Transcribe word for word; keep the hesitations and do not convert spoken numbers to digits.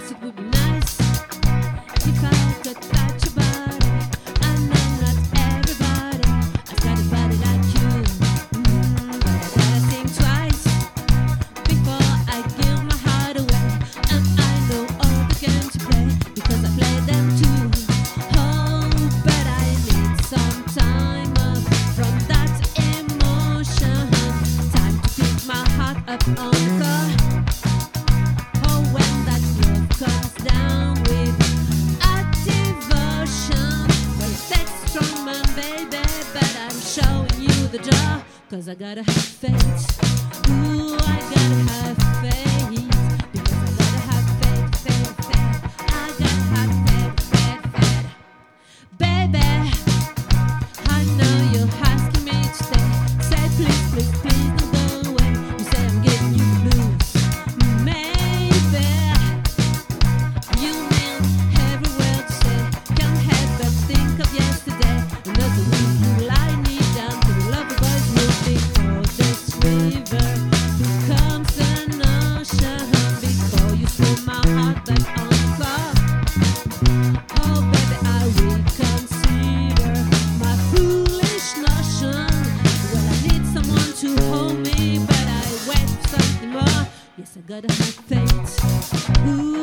guess it would be nice if I could touch your body. I know not everybody has got a body like you, mm, but I gotta think twice before I give my heart away. And I know all the games you play because I play them too. Oh, but I need some time up from that emotion. Time to pick my heart up on the floor. Oh, when that love comes down with a devotion. Well, it takes a strong man, baby, but I'm showing you the door. Cause I gotta have faith. Ooh, I gotta have faith. Because I gotta have faith, faith, faith. I gotta have faith, faith, faith. Baby, I know you're asking me to stay. Say please, please, please don't go away. You say I'm giving you the blues. Maybe you mean every word you say. Can't help but think of yesterday. Another week you lie me down to the lovely boys moving for this river becomes an ocean before you throw my heart back on the floor. Oh baby, I reconsider my foolish notion. Well, I need someone to hold me, but I wait for something more. Yes, I gotta have faith. Ooh,